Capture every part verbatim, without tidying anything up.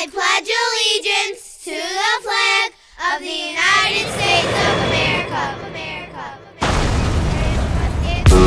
I pledge allegiance to the flag of the United States of America, America, and to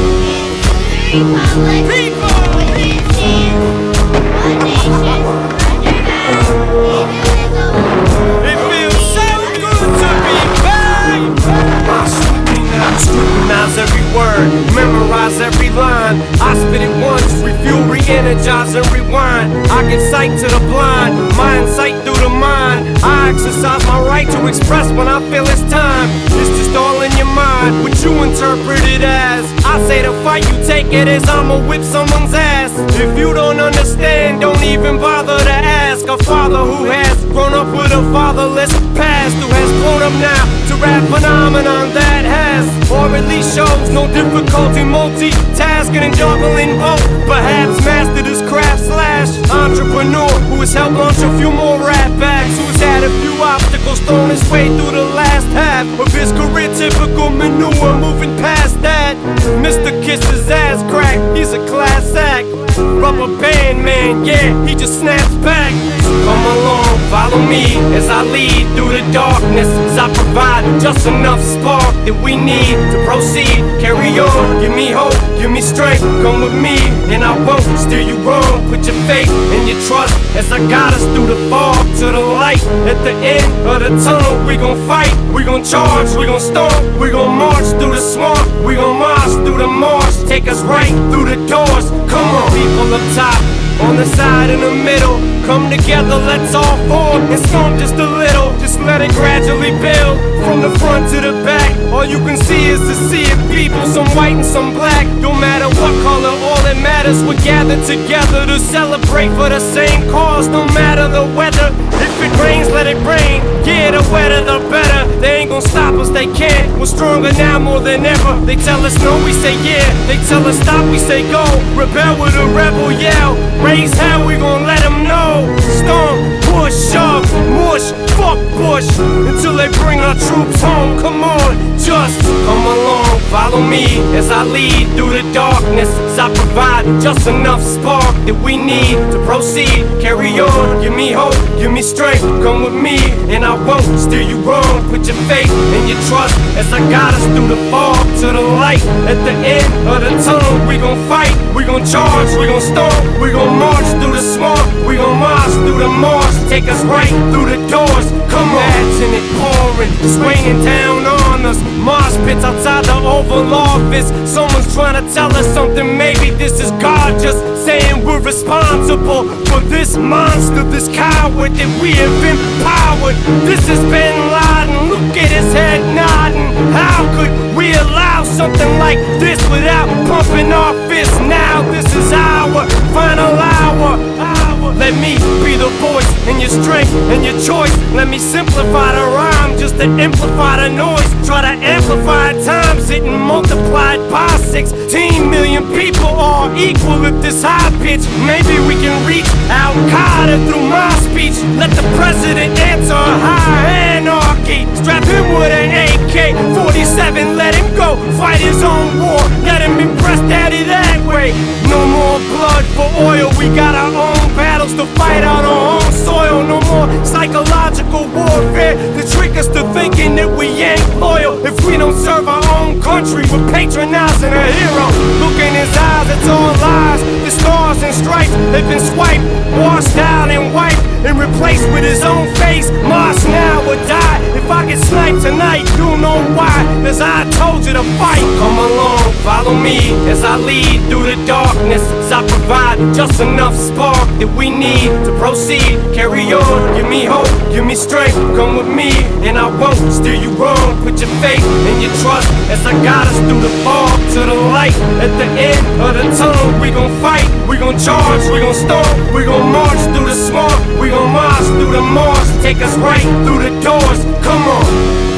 the republic which it stands, one nation, under God, indivisible. It feels so good to be back. I scrutinize, scrutinize every word, memorize every line. I spit it once, refuel, re-energize and rewind. I get sight to the blind, mind sight through the mind. I exercise my right to express when I feel it's time. It's just all in your mind, what you interpret it as. I say the fight, you take it as I'ma whip someone's ass. If you don't understand, don't even bother to ask. A father who has grown up with a fatherless past, who has grown up now to rap phenomenon that has, or at least shows no difficulty multitasking and juggling both. Perhaps mastered his craft slash entrepreneur who has helped launch a few more rap acts, who's had a few obstacles thrown his way through the last half of his career. Typical manure, moving past that. Mister Kisses ass crack, he's a class act. Rubber band man, yeah, he just snaps back. So come along, follow me as I lead through the darkness, as I provide just enough spark that we need to proceed. Carry on, give me hope, give me strength. Come with me and I won't steer you wrong. Put your faith and your trust as I guide us through the fog to the light. At the end of the tunnel, we gon' fight, we gon' charge, we gon' storm, we gon' march through the swamp, we gon' march through the marsh. Take us right through the doors. Come on, people up top, on the side, in the middle, come together, let's all form and storm just a little. Just let it gradually build from the front to the back. All you can see is the sea of people, some white and some black. No matter what color, all that matters, we're gathered together to celebrate for the same cause. No matter the weather, if it rains, let it rain. Yeah, the wetter the better. They ain't gon' stop us, they can't. We're stronger now more than ever. They tell us no, we say yeah. They tell us stop, we say go. Rebel with a rebel yell. Raise hell, we gon' let them know. Storm, push, shove, mush, fuck push, until they bring our troops home. Come on, just come along, follow me as I lead through the darkness, as I provide just enough spark that we need to proceed. Carry on, give me hope, give me strength. Come with me and I won't steer you wrong. Put your faith and your trust as I guide us through the fog to the light. At the end of the tunnel, we gon' fight, we gon' charge, we gon' storm, we gon' march through the swamp, we gon' march through the marsh. Take us right through the doors. Come on, imagine it pouring, it's raining down on us. Mosh pits outside the Oval Office. Someone's trying to tell us something. Maybe this is God just saying we're responsible for this monster, this coward that we have empowered. This is Bin Laden, look at his head nodding. How could we allow something like this without pumping our fists? Now this is our final hour. Let me be the voice and your strength and your choice. Let me simplify the rhyme just to amplify the noise. Try to amplify times it and multiplied by sixteen million people are equal at this high pitch. Maybe we can reach Al-Qaeda through my speech. Let the president answer high anarchy. Strap him with an A K forty-seven, let him go fight his own war. Let him impress daddy that way. No more blood for oil, we got our own battles to fight on our own soil. No more psychological warfare to trick us to thinking that we ain't loyal. If we don't serve our own country, we're patronizing a hero. Look in his eyes, it's all lies. The stars and stripes, they've been swiped, washed out and wiped, and replaced with his own face. Mosh now or die. If I get sniped tonight, you'll know why. Cause I told you to fight. Come along, follow me as I lead through the darkness, as I provide just enough spark that we need to proceed. Carry on, give me hope, give me strength. Come with me and I won't steer you wrong. Put your faith and your trust as I guide us through the fog to the light. At the end of the tunnel, we gon' fight, we gon' charge, we gon' storm, we gon' march through the swamp, we gon' march through the marsh. Take us right through the doors. Come on.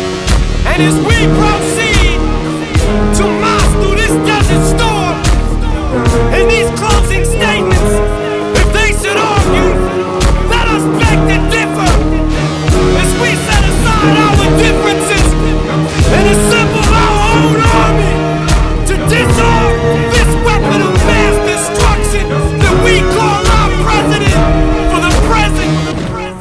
And as we proceed to march through this desert storm, in these closing statements, if they should argue, let us beg to differ, as we set aside our differences and assemble our own army to disarm this weapon of mass destruction that we call our president for the present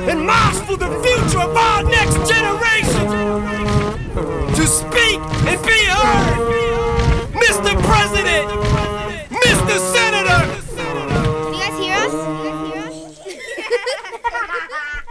voice for the future of our next generation to speak and be heard. Mister President, Mister Senator. Can you guys hear us? Can you guys hear us?